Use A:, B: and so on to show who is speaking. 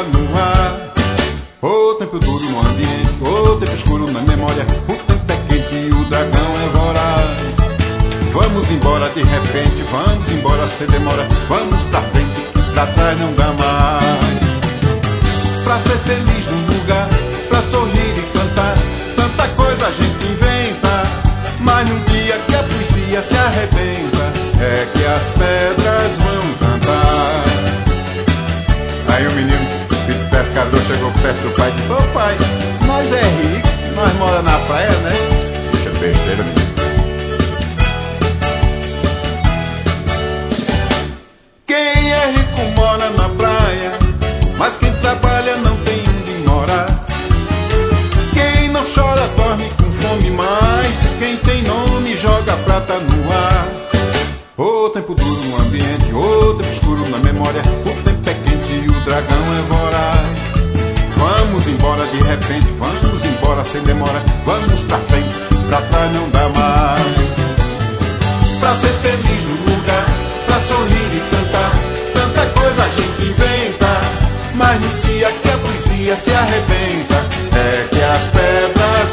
A: prata no ar. O tempo duro no ambiente, o tempo escuro na memória. O tempo é quente e o dragão é voraz. Vamos embora de repente, vamos embora sem demora. Vamos pra frente, pra trás não dá mais. Pra ser feliz num lugar, pra sorrir e cantar, tanta coisa a gente inventa. Mas num dia que a poesia se arrebenta, é que as pedras vão cantar. Aí o menino, filho pescador, chegou perto do pai e disse: ô pai, nós é rico, nós mora na praia, né? Deixa besteira, menino. Quem é rico mora na praia, mas quem trabalha não tem onde morar. Quem não chora dorme com fome, mas quem tem nome joga prata no ar. O tempo duro no ambiente, o tempo escuro na memória. O tempo é quente e o dragão é voraz. Vamos embora de repente, vamos embora sem demora. Vamos pra frente, pra trás não dá mais. Pra ser feliz no lugar, pra sorrir e cantar, tanta coisa a gente inventa. Mas no dia que a poesia se arrebenta, é que as pedras